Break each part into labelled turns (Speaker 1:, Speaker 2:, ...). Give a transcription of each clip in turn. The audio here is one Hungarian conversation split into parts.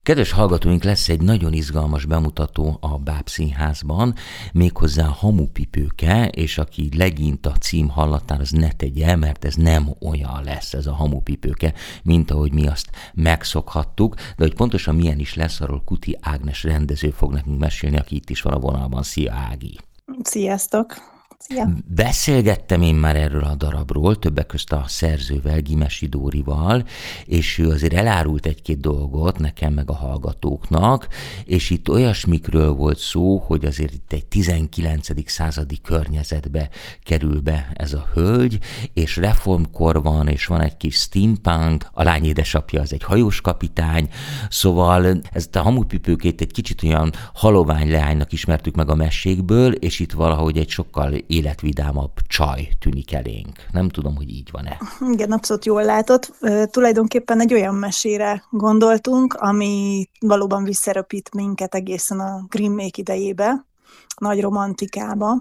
Speaker 1: Kedves hallgatóink, lesz egy nagyon izgalmas bemutató a Báb Színházban, méghozzá Hamupipőke, és aki legint a cím hallatán, az ne tegye, mert ez nem olyan lesz ez a Hamupipőke, mint ahogy mi azt megszokhattuk, de hogy pontosan milyen is lesz, arról Kuti Ágnes rendező fog nekünk mesélni, aki itt is van a vonalban. Szia, Ági!
Speaker 2: Sziasztok! Szia.
Speaker 1: Beszélgettem én már erről a darabról, többek közt a szerzővel, Gimesi Dórival, és ő azért elárult egy-két dolgot nekem meg a hallgatóknak, és itt olyasmikről volt szó, hogy azért itt egy 19. századi környezetbe kerül be ez a hölgy, és reformkor van, és van egy kis steampunk, a lány édesapja az egy hajóskapitány, szóval ezt a Hamupipőkét egy kicsit olyan halovány leánynak ismertük meg a mesékből, és itt valahogy egy sokkal életvidámabb csaj tűnik elénk. Nem tudom, hogy így van-e.
Speaker 2: Igen, abszolút jól látod. Tulajdonképpen egy olyan mesére gondoltunk, ami valóban visszaröpít minket egészen a Grimmék idejébe, nagy romantikába,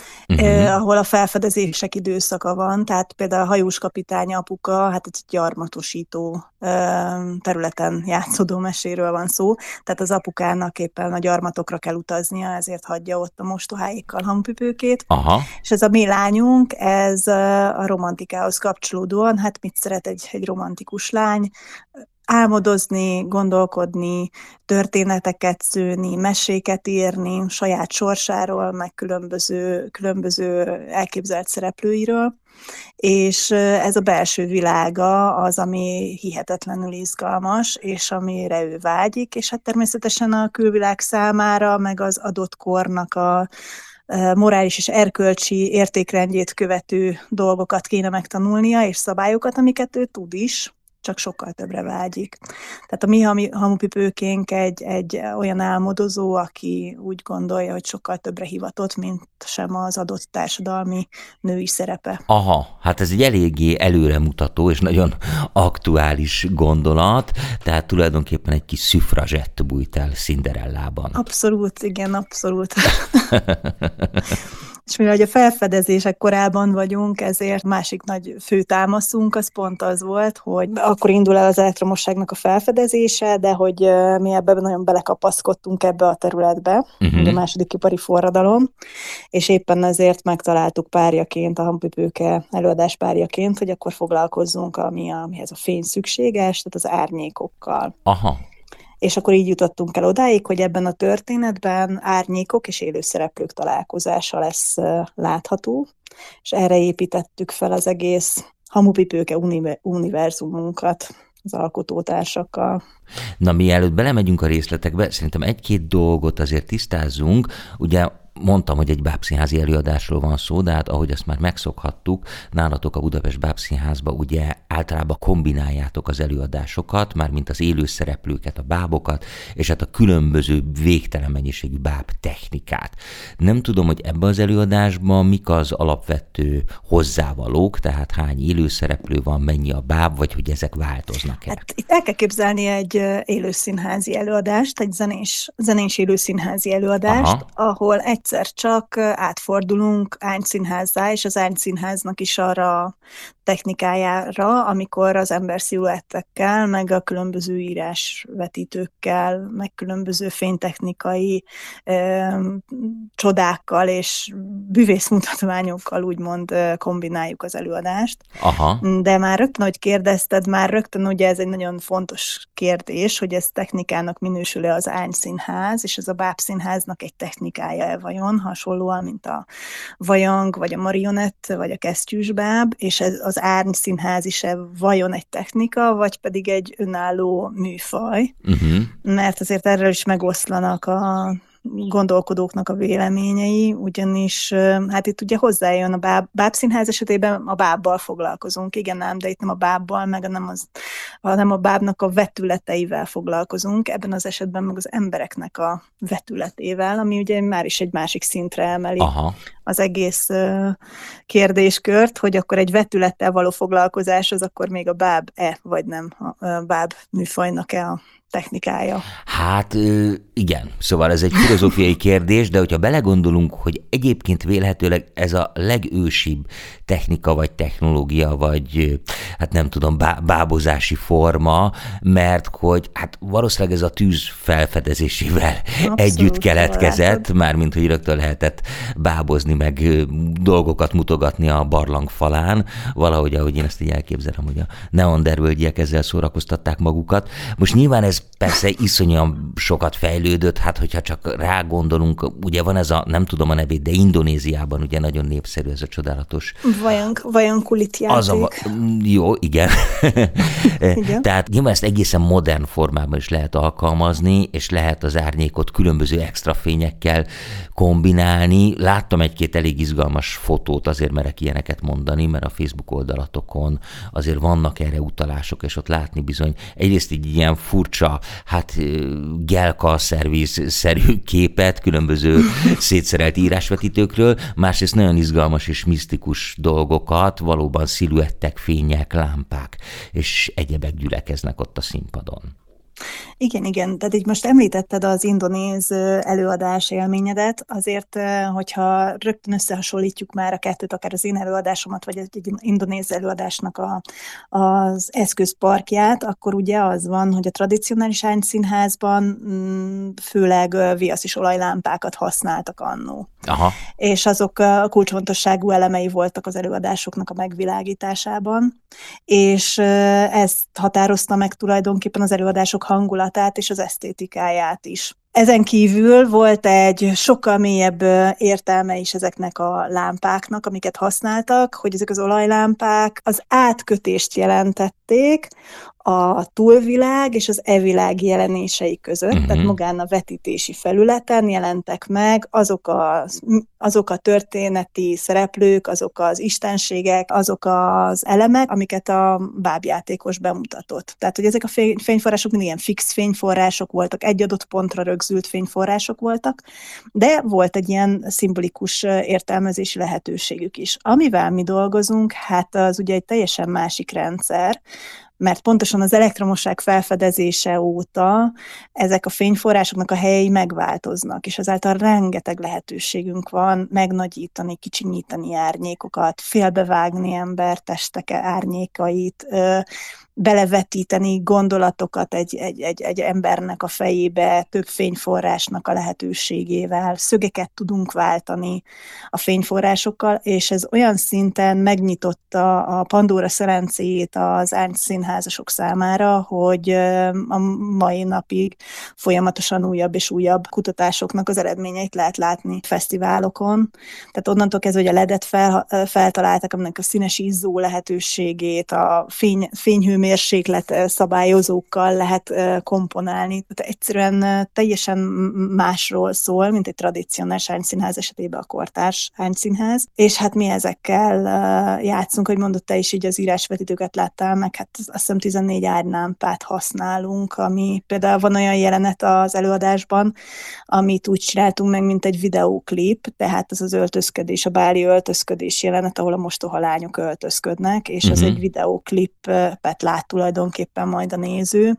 Speaker 2: ahol a felfedezések időszaka van, tehát például a hajóskapitány apuka, hát egy gyarmatosító területen játszódó meséről van szó, tehát az apukának éppen a gyarmatokra kell utaznia, ezért hagyja ott a mostoháikkal Hamupipőkét, és ez a mi lányunk, ez a romantikához kapcsolódóan, hát mit szeret egy romantikus lány, álmodozni, gondolkodni, történeteket szőni, meséket írni, saját sorsáról, meg különböző elképzelt szereplőiről, és ez a belső világa az, ami hihetetlenül izgalmas, és amire ő vágyik, és hát természetesen a külvilág számára, meg az adott kornak a morális és erkölcsi értékrendjét követő dolgokat kéne megtanulnia, és szabályokat, amiket ő tud is, csak sokkal többre vágyik. Tehát a mi Hamupipőkénk egy olyan álmodozó, aki úgy gondolja, hogy sokkal többre hivatott, mint sem az adott társadalmi női szerepe.
Speaker 1: Hát ez egy eléggé előremutató és nagyon aktuális gondolat, tehát tulajdonképpen egy kis szüfrazsett bújt el Cinderellában.
Speaker 2: Abszolút, igen, abszolút. És mivel a felfedezések korában vagyunk, ezért másik nagy főtámaszunk az pont az volt, hogy akkor indul el az elektromosságnak a felfedezése, de hogy mi ebben nagyon belekapaszkodtunk ebbe a területbe, ugye a második ipari forradalom, és éppen ezért megtaláltuk párjaként, a Hamupipőke előadás párjaként, hogy akkor foglalkozzunk, amihez a fény szükséges, tehát az árnyékokkal. És akkor így jutottunk el odáig, hogy ebben a történetben árnyékok és élőszereplők találkozása lesz látható, és erre építettük fel az egész Hamupipőke univerzumunkat az alkotótársakkal.
Speaker 1: Na, mielőtt belemegyünk a részletekbe, szerintem egy-két dolgot azért tisztázzunk. Ugye mondtam, hogy egy bábszínházi előadásról van szó, de hát ahogy azt már megszokhattuk, nálatok a Budapest Bábszínházba ugye általában kombináljátok az előadásokat, mármint az élő szereplőket, a bábokat, és hát a különböző végtelen mennyiségű báb technikát. Nem tudom, hogy ebben az előadásban mik az alapvető hozzávalók, tehát hány élő szereplő van, mennyi a báb, vagy hogy ezek változnak-e?
Speaker 2: Hát itt el kell képzelni egy élőszínházi előadást, egy zenés élőszínházi előadást, ahol egyszer csak átfordulunk ányszínházzá, és az ányszínháznak is arra technikájára, amikor az ember sziluettekkel, meg a különböző írásvetítőkkel, meg különböző fénytechnikai csodákkal és bűvészmutatványokkal úgymond kombináljuk az előadást. De már rögtön, ahogy kérdezted, ugye ez egy nagyon fontos kérdés, hogy ez technikának minősül-e az ányszínház, és ez a bábszínháznak egy technikája-e vajon, hasonlóan, mint a vajang, vagy a marionett, vagy a kesztyűsbáb, és ez az árnyszínház is-e vajon egy technika, vagy pedig egy önálló műfaj, mert azért erről is megoszlanak a gondolkodóknak a véleményei, ugyanis hát itt ugye hozzájön a bábszínház esetében a bábbal foglalkozunk, igen ám, de itt nem a bábbal, hanem a bábnak a vetületeivel foglalkozunk, ebben az esetben meg az embereknek a vetületével, ami ugye már is egy másik szintre emeli az egész kérdéskört, hogy akkor egy vetülettel való foglalkozás az akkor még a báb-e, vagy nem a báb műfajnak-e a technikája.
Speaker 1: Hát igen, szóval ez egy filozófiai kérdés, de hogyha belegondolunk, hogy egyébként vélhetőleg ez a legősibb technika, vagy technológia, vagy hát nem tudom, bábozási forma, mert hogy hát valószínűleg ez a tűz felfedezésével abszolút együtt keletkezett, mármint hogy rögtön lehetett bábozni, meg dolgokat mutogatni a barlang falán, valahogy, ahogy én ezt így elképzelem, hogy a neandervölgyiek ezzel szórakoztatták magukat. Most nyilván ez persze iszonyan sokat fejlődött, hát hogyha csak rágondolunk, ugye van ez a, nem tudom a nevét, de Indonéziában ugye nagyon népszerű ez a csodálatos...
Speaker 2: Vajon kulit játék.
Speaker 1: Jó, igen. Igen. Tehát nyilván ezt egészen modern formában is lehet alkalmazni, és lehet az árnyékot különböző extra fényekkel kombinálni. Láttam egy-két elég izgalmas fotót, azért merek ilyeneket mondani, mert a Facebook oldalatokon azért vannak erre utalások, és ott látni bizony egyrészt így ilyen furcsa, hát gelka-szerviz-szerű képet különböző szétszerelt írásvetítőkről, másrészt nagyon izgalmas és misztikus dolgokat, valóban sziluettek, fények, lámpák, és egyebek gyülekeznek ott a színpadon.
Speaker 2: Igen, tehát így most említetted az indonéz előadás élményedet, azért, hogyha rögtön összehasonlítjuk már a kettőt, akár az én előadásomat, vagy egy indonéz előadásnak az eszközparkját, akkor ugye az van, hogy a tradicionális árnyszínházban főleg viasz és olajlámpákat használtak annó.
Speaker 1: Aha.
Speaker 2: És azok a kulcsfontosságú elemei voltak az előadásoknak a megvilágításában, és ezt határozta meg tulajdonképpen az előadások hangulatát és az esztétikáját is. Ezen kívül volt egy sokkal mélyebb értelme is ezeknek a lámpáknak, amiket használtak, hogy ezek az olajlámpák az átkötést jelentették a túlvilág és az e-világ jelenései között, tehát magán a vetítési felületen jelentek meg azok a történeti szereplők, azok az istenségek, azok az elemek, amiket a bábjátékos bemutatott. Tehát, hogy ezek a fényforrások mindig ilyen fix fényforrások voltak, egy adott pontra rögzült fényforrások voltak, de volt egy ilyen szimbolikus értelmezési lehetőségük is. Amivel mi dolgozunk, hát az ugye egy teljesen másik rendszer, mert pontosan az elektromosság felfedezése óta ezek a fényforrásoknak a helyei megváltoznak, és ezáltal rengeteg lehetőségünk van megnagyítani, kicsinyítani árnyékokat, félbevágni embertestek árnyékait, belevetíteni gondolatokat egy embernek a fejébe, több fényforrásnak a lehetőségével, szögeket tudunk váltani a fényforrásokkal, és ez olyan szinten megnyitotta a Pandóra szelencéjét az árnyszínházasok számára, hogy a mai napig folyamatosan újabb és újabb kutatásoknak az eredményeit lehet látni fesztiválokon. Tehát onnantól kezdve, hogy a LED-et feltalálták, aminek a színes izzó lehetőségét, a fényhőmérséklet szabályozókkal lehet komponálni. Tehát egyszerűen teljesen másról szól, mint egy tradicionális árnyszínház esetében a kortárs árnyszínház. És hát mi ezekkel játszunk, hogy mondott te is, így az írásvetítőket láttál, meg hát azt hiszem 14 árnylámpát használunk, ami például van olyan jelenet az előadásban, amit úgy csináltunk meg, mint egy videóklip, tehát az öltözködés, a báli öltözködés jelenet, ahol a mostoha lányok öltözködnek, és az egy videóklipet lát tulajdonképpen majd a néző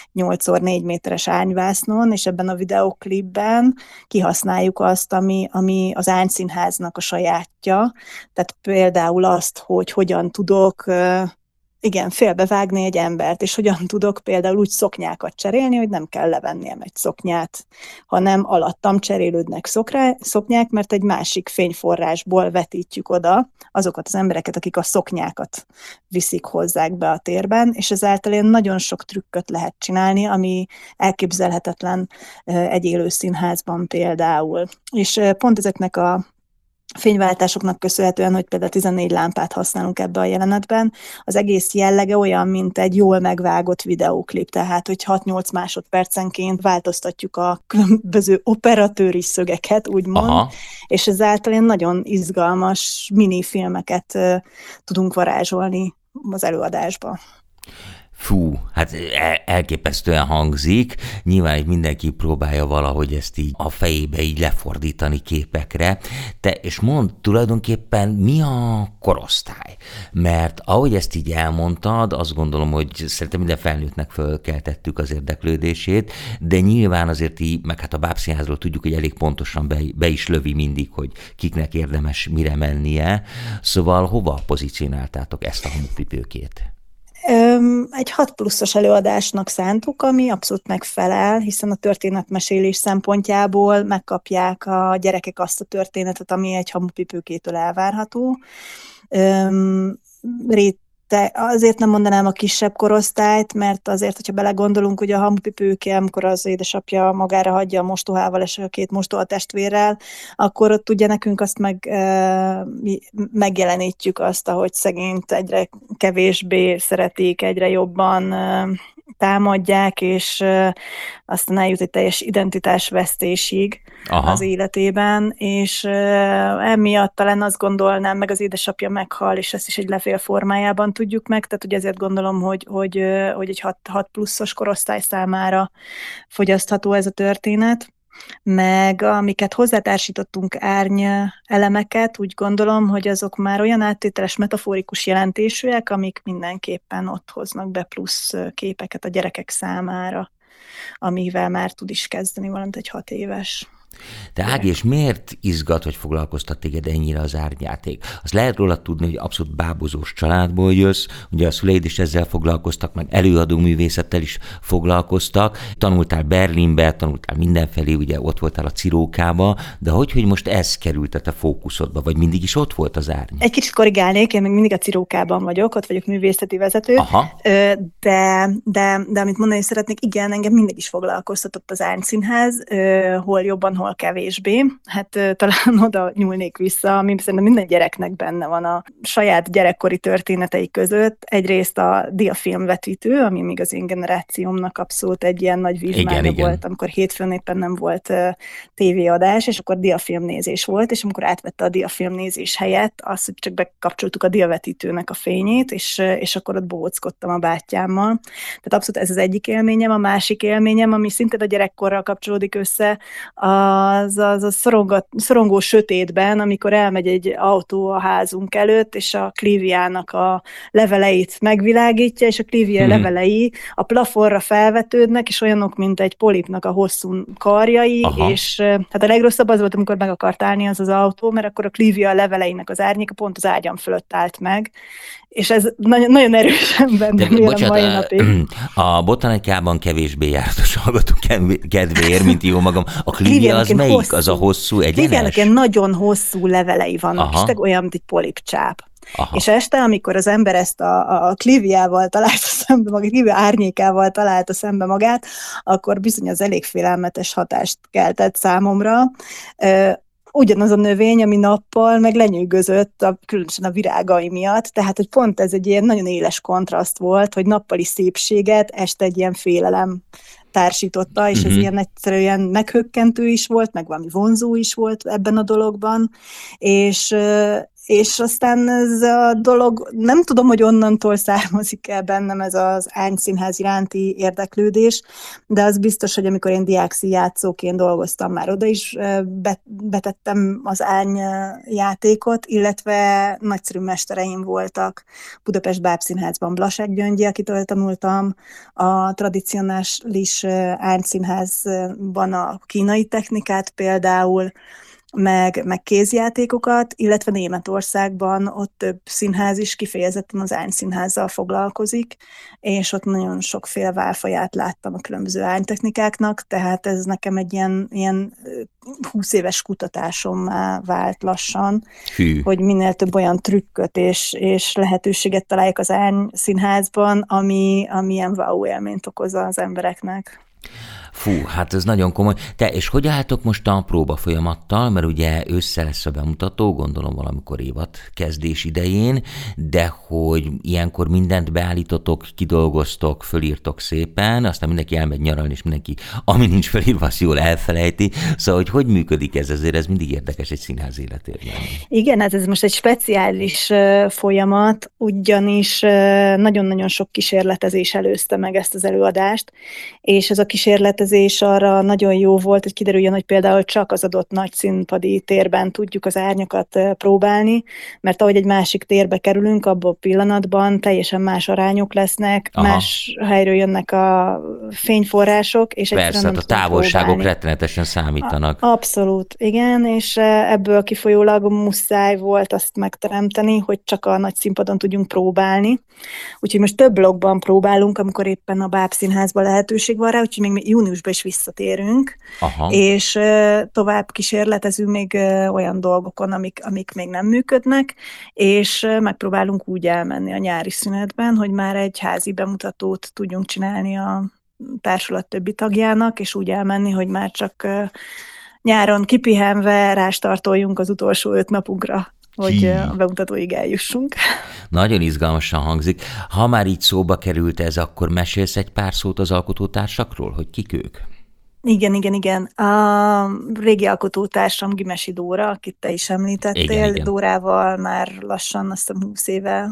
Speaker 2: 8x4 méteres árnyvásznon, és ebben a videóklipben kihasználjuk azt, ami az árnyszínháznak a sajátja, tehát például azt, hogy hogyan tudok félbevágni egy embert, és hogyan tudok például úgy szoknyákat cserélni, hogy nem kell levennem egy szoknyát, hanem alattam cserélődnek szoknyák, mert egy másik fényforrásból vetítjük oda azokat az embereket, akik a szoknyákat viszik, hozzák be a térben, és ezáltal ilyen nagyon sok trükköt lehet csinálni, ami elképzelhetetlen egy élő színházban például. És pont ezeknek a fényváltásoknak köszönhetően, hogy például 14 lámpát használunk ebbe a jelenetben, az egész jellege olyan, mint egy jól megvágott videóklip, tehát hogy 6-8 másodpercenként változtatjuk a különböző operatőri szögeket, úgymond, aha, és ezáltal ilyen nagyon izgalmas minifilmeket tudunk varázsolni az előadásba.
Speaker 1: Fú, hát elképesztően hangzik. Nyilván így mindenki próbálja valahogy ezt így a fejébe így lefordítani képekre. És mondd, tulajdonképpen mi a korosztály? Mert ahogy ezt így elmondtad, azt gondolom, hogy szerintem minden felnőttnek fölkeltettük az érdeklődését, de nyilván azért így, meg hát a Bábszínházról tudjuk, hogy elég pontosan be is lövi mindig, hogy kiknek érdemes mire mennie. Szóval hova pozícionáltátok ezt a Hamupipőkét?
Speaker 2: Egy 6 pluszos előadásnak szántuk, ami abszolút megfelel, hiszen a történetmesélés szempontjából megkapják a gyerekek azt a történetet, ami egy Hamupipőkétől elvárható. Azért nem mondanám a kisebb korosztályt, mert azért, hogyha belegondolunk, hogy a Hamupipőke, amikor az édesapja magára hagyja a mostohával és a 2 mostohatestvérrel, akkor ott ugye nekünk azt megjelenítjük azt, ahogy szegényt egyre kevésbé szeretik, egyre jobban támadják, és aztán eljut egy teljes identitásvesztésig az életében, és emiatt talán azt gondolnám, meg az édesapja meghal, és ezt is egy levél formájában tudjuk meg, tehát ugye ezért gondolom, hogy egy 6 pluszos korosztály számára fogyasztható ez a történet. Meg amiket hozzátársítottunk árny elemeket, úgy gondolom, hogy azok már olyan áttételes metaforikus jelentésűek, amik mindenképpen ott hoznak be plusz képeket a gyerekek számára, amivel már tud is kezdeni valamint egy 6 éves.
Speaker 1: De Ági, és miért izgat, hogy foglalkoztat téged ennyire az árnyjáték? Azt lehet róla tudni, hogy abszolút bábozós családból jössz, ugye a szüleid is ezzel foglalkoztak, meg előadó művészettel is foglalkoztak, tanultál Berlinbe, tanultál mindenfelé, ugye ott voltál a Cirókába, de hogy most ez került a te fókuszodba, vagy mindig is ott volt az árny?
Speaker 2: Egy kicsit korrigálnék, én még mindig a Cirókában vagyok, ott vagyok művészeti vezető, de amit mondani szeretnék, igen, engem mindig is foglalkoztatott az Árnyszínház, hol jobban, hol kevésbé. Hát talán oda nyúlnék vissza, ami szerintem minden gyereknek benne van a saját gyerekkori történetei között. Egyrészt a diafilmvetítő, ami még az én generációmnak abszolút egy ilyen nagy vívmánya volt, amikor hétfőn éppen nem volt tévéadás, és akkor diafilmnézés volt, és amikor átvette a diafilmnézés helyett, azt, hogy csak bekapcsoltuk a diavetítőnek a fényét, és akkor ott bohóckodtam a bátyámmal. Tehát abszolút ez az egyik élményem. A másik élményem, ami szintén a gyerekkorral kapcsolódik össze, az a szorongó sötétben, amikor elmegy egy autó a házunk előtt, és a klíviának a leveleit megvilágítja, és a klívia levelei a plafonra felvetődnek, és olyanok, mint egy polipnak a hosszú karjai, és hát a legrosszabb az volt, amikor meg akart állni az autó, mert akkor a klívia leveleinek az árnyéka pont az ágyam fölött állt meg, és ez nagyon, nagyon erősen bennem él a mai napig.
Speaker 1: A botanikában kevésbé jártas hallgatók kedvéért, mint jó magam. A klívia az melyik? Hosszú. Az a hosszú egyenes?
Speaker 2: Klíviának ilyen nagyon hosszú levelei vannak, és olyan, mint egy polipcsáp. És este, amikor az ember ezt a klíviával találta szembe magát, klívia árnyékával találta szembe magát, akkor bizony az elég félelmetes hatást keltett számomra. Ugyanaz a növény, ami nappal meg lenyűgözött, különösen a virágai miatt, tehát hogy pont ez egy ilyen nagyon éles kontraszt volt, hogy nappali szépséget, este egy ilyen félelem társította, és ez ilyen egyszerűen meghökkentő is volt, meg valami vonzó is volt ebben a dologban, és aztán ez a dolog, nem tudom, hogy onnantól származik el bennem ez az Árnyszínház iránti érdeklődés, de az biztos, hogy amikor én diákszínjátszóként dolgoztam, már oda is betettem az árnyjátékot, illetve nagyszerű mestereim voltak Budapest Bábszínházban Blasek Gyöngyi, akitől tanultam, a tradicionális Árnyszínházban a kínai technikát például, meg kézjátékokat, illetve Németországban ott több színház is kifejezetten az árnyszínházzal foglalkozik, és ott nagyon sokféle válfaját láttam a különböző árnytechnikáknak, tehát ez nekem egy ilyen 20 éves kutatásommá vált lassan, hogy minél több olyan trükköt és lehetőséget találjak az árnyszínházban, ami ilyen wow élményt okoz az embereknek.
Speaker 1: Fú, hát ez nagyon komoly. És hogy álltok most a próba folyamattal, mert ugye ősszel lesz a bemutató, gondolom valamikor évad kezdés idején, de hogy ilyenkor mindent beállítotok, kidolgoztok, fölírtok szépen, aztán mindenki elmegy nyaralni, és mindenki, ami nincs felírva, azt jól elfelejti. Szóval, hogy működik ez? Azért ez mindig érdekes egy színház életében.
Speaker 2: Igen, hát ez most egy speciális folyamat, ugyanis nagyon-nagyon sok kísérletezés előzte meg ezt az előadást, és ez a kísérletezés arra nagyon jó volt, hogy kiderüljön, hogy például csak az adott nagy színpadi térben tudjuk az árnyakat próbálni, mert ahogy egy másik térbe kerülünk, abban a pillanatban teljesen más arányok lesznek, más helyről jönnek a fényforrások, és
Speaker 1: persze, hát a távolságok próbálni. Rettenetesen számítanak.
Speaker 2: Abszolút, igen, és ebből kifolyólag muszáj volt azt megteremteni, hogy csak a nagy színpadon tudjunk próbálni. Úgyhogy most több blokkban próbálunk, amikor éppen a Bábszínházban lehetőség van rá, úgyhogy még júniusban is visszatérünk, és tovább kísérletezünk még olyan dolgokon, amik még nem működnek, és megpróbálunk úgy elmenni a nyári szünetben, hogy már egy házi bemutatót tudjunk csinálni a társulat többi tagjának, és úgy elmenni, hogy már csak nyáron kipihenve rástartoljunk az utolsó 5 napunkra, hogy a bemutatóig eljussunk.
Speaker 1: Nagyon izgalmasan hangzik. Ha már így szóba került ez, akkor mesélsz egy pár szót az alkotótársakról, hogy kik ők?
Speaker 2: Igen. A régi alkotótársam Gimesi Dóra, akit te is említettél. Igen. Dórával már lassan, azt hiszem 20 éve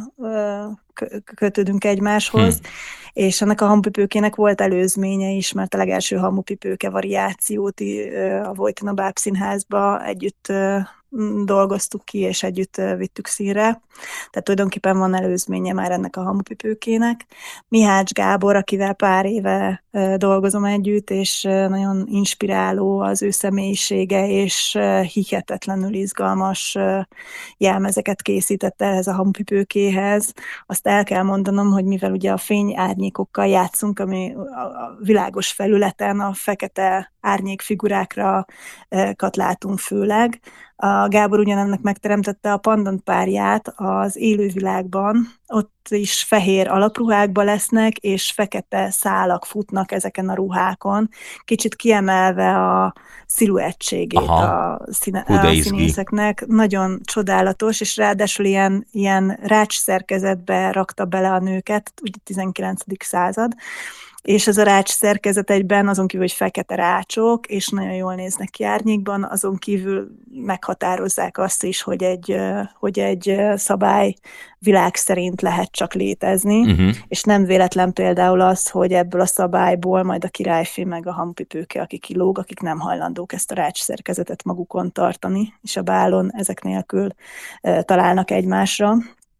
Speaker 2: kötődünk egymáshoz, és ennek a hamupipőkének volt előzménye is, mert a legelső hamupipőke variációt a Vojtina Bábszínházba együtt dolgoztuk ki, és együtt vittük színre. Tehát tulajdonképpen van előzménye már ennek a hamupipőkének. Mihács Gábor, akivel pár éve dolgozom együtt, és nagyon inspiráló az ő személyisége, és hihetetlenül izgalmas jelmezeket készített ehhez a hamupipőkéhez. Azt el kell mondanom, hogy mivel ugye a fényárnyékokkal játszunk, ami a világos felületen a fekete árnyékfigurákra látunk főleg, a Gábor ugyanennek megteremtette a pandant párját az élővilágban, ott is fehér alapruhákba lesznek, és fekete szálak futnak ezeken a ruhákon, kicsit kiemelve a sziluettségét a színészeknek. Nagyon csodálatos, és ráadásul ilyen rács szerkezetbe rakta bele a nőket, ugye 19. század, és ez a rács szerkezet egyben azon kívül, hogy fekete rácsok, és nagyon jól néznek ki árnyékban, azon kívül meghatározzák azt is, hogy egy szabály világ szerint lehet csak létezni, és nem véletlen például az, hogy ebből a szabályból majd a királyfi meg a hamupipőke, aki kilóg, akik nem hajlandók ezt a rács szerkezetet magukon tartani, és a bálon ezek nélkül találnak egymásra.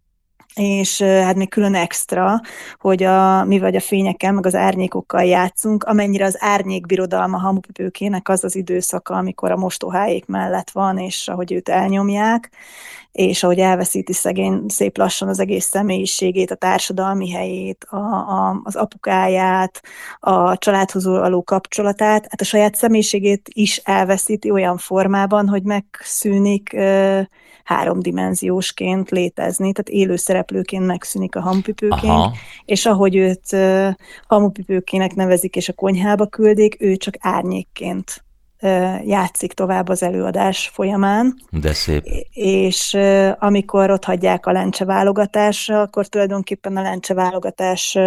Speaker 2: És hát még külön extra, hogy mi vagy a fényekkel, meg az árnyékokkal játszunk, amennyire az árnyékbirodalma hamupipőkének az az időszaka, amikor a mostoháék mellett van, és ahogy őt elnyomják, és ahogy elveszíti szegény szép lassan az egész személyiségét, a társadalmi helyét, az apukáját, a családhoz való kapcsolatát, hát a saját személyiségét is elveszíti olyan formában, hogy megszűnik háromdimenziósként létezni, tehát élő szereplőként megszűnik a hamupipőként, és ahogy őt hamupipőkének nevezik, és a konyhába küldik, ő csak árnyékként játszik tovább az előadás folyamán.
Speaker 1: De szép.
Speaker 2: És amikor ott hagyják a lencseválogatásra, akkor tulajdonképpen a lencseválogatás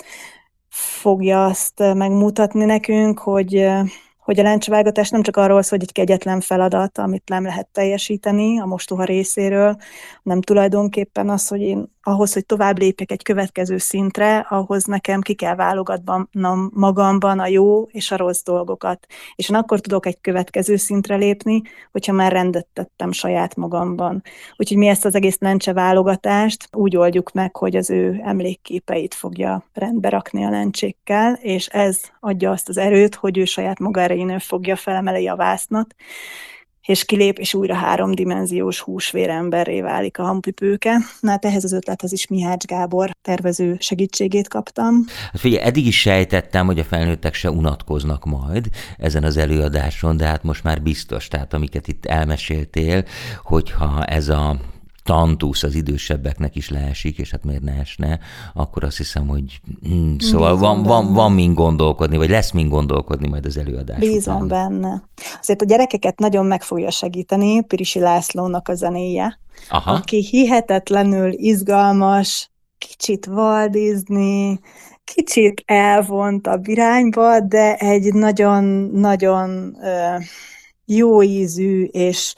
Speaker 2: fogja azt megmutatni nekünk, hogy a lencseválogatás nem csak arról szól, hogy egy kegyetlen feladat, amit nem lehet teljesíteni a mostoha részéről, hanem tulajdonképpen az, hogy én ahhoz, hogy tovább lépjek egy következő szintre, ahhoz nekem ki kell válogatnom magamban a jó és a rossz dolgokat. És én akkor tudok egy következő szintre lépni, hogyha már rendet tettem saját magamban. Úgyhogy mi ezt az egész lencseválogatást úgy oldjuk meg, hogy az ő emlékképeit fogja rendbe rakni a lencsékkel, és ez adja azt az erőt, hogy ő saját magára innen fogja felemeli a vásznat, és kilép, és újra háromdimenziós húsvéremberré válik a hamupipőke. Na hát ehhez az ötlethez is Mihács Gábor tervező segítségét kaptam.
Speaker 1: Hát figyelj, eddig is sejtettem, hogy a felnőttek se unatkoznak majd ezen az előadáson, de hát most már biztos, tehát amiket itt elmeséltél, hogyha ez a tantusz az idősebbeknek is leesik, és hát miért ne esne, akkor azt hiszem, hogy szóval van min gondolkodni, vagy lesz min gondolkodni majd az előadás
Speaker 2: Bízom
Speaker 1: után.
Speaker 2: benne. Azért a gyerekeket nagyon meg fogja segíteni Pirisi Lászlónak a zenéje, aki hihetetlenül izgalmas, kicsit Walt Disney, kicsit elvontabb irányba, de egy nagyon-nagyon jó ízű, és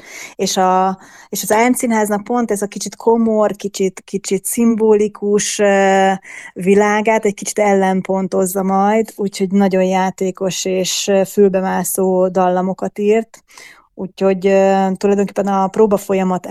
Speaker 2: az Aranyszínháznak pont ez a kicsit komor, kicsit szimbolikus világát egy kicsit ellenpontozza majd, úgyhogy nagyon játékos és fülbemászó dallamokat írt. Úgyhogy tulajdonképpen a próbafolyamat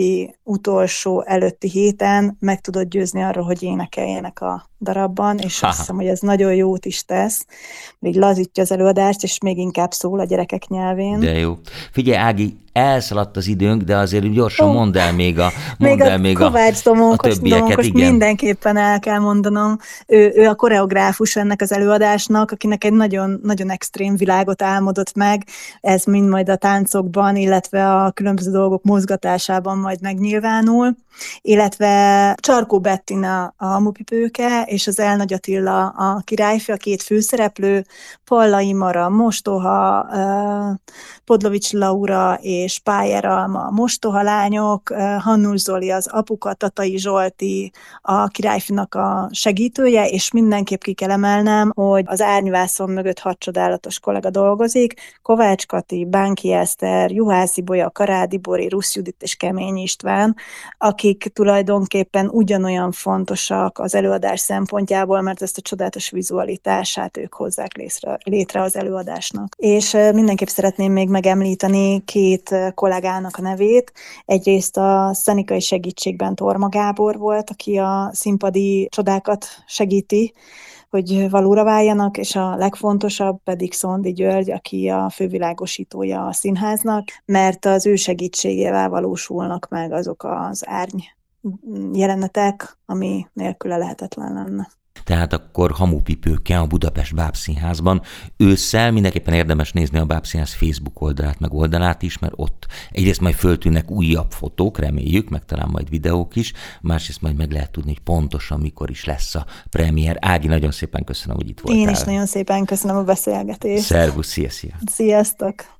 Speaker 2: utolsó előtti héten meg tudod győzni arról, hogy énekeljenek a darabban, és azt hiszem, hogy ez nagyon jót is tesz, még lazítja az előadást, és még inkább szól a gyerekek nyelvén.
Speaker 1: De jó. Figyelj, Ági, elszaladt az időnk, de azért gyorsan mondd el még a
Speaker 2: Kovács Domonkos mindenképpen el kell mondanom. Ő a koreográfus ennek az előadásnak, akinek egy nagyon, nagyon extrém világot álmodott meg, ez mind majd a táncokban, illetve a különböző dolgok mozgatásában majd megnyilvánul, illetve Csarkó Bettina a Hamupipőke, és az Elnagy Attila a királyfi, a két főszereplő, Pallai Mara, Mostoha, Podlovics Laura és Pájer Alma a mostoha lányok, Hannus Zoli az apuka, Tatai Zsolti a királyfinak a segítője, és mindenképp ki kell emelnem, hogy az árnyvászon mögött 6 csodálatos kollega dolgozik, Kovács Kati, Bánki Eszter, Juhász Ibolya, Karádi Bori, Rusz Judit és Kemény István, akik tulajdonképpen ugyanolyan fontosak az előadás szempontjából, mert ezt a csodálatos vizualitását ők hozzák létre az előadásnak. És mindenképp szeretném még megemlíteni 2 kollégának a nevét. Egyrészt a szenikai segítségben Torma Gábor volt, aki a színpadi csodákat segíti, hogy valóra váljanak, és a legfontosabb pedig Szondi György, aki a fővilágosítója a színháznak, mert az ő segítségével valósulnak meg azok az árny jelenetek, ami nélküle lehetetlen lenne.
Speaker 1: Tehát akkor Hamupipőke a Budapest Bábszínházban. Ősszel mindenképpen érdemes nézni a Bábszínház Facebook oldalát, meg oldalát is, mert ott egyrészt majd föltűnnek újabb fotók, reméljük, meg talán majd videók is, másrészt majd meg lehet tudni, hogy pontosan mikor is lesz a premier. Ági, nagyon szépen köszönöm, hogy itt voltál.
Speaker 2: Én is nagyon szépen köszönöm a beszélgetést.
Speaker 1: Szervusz, szia!
Speaker 2: Sziasztok!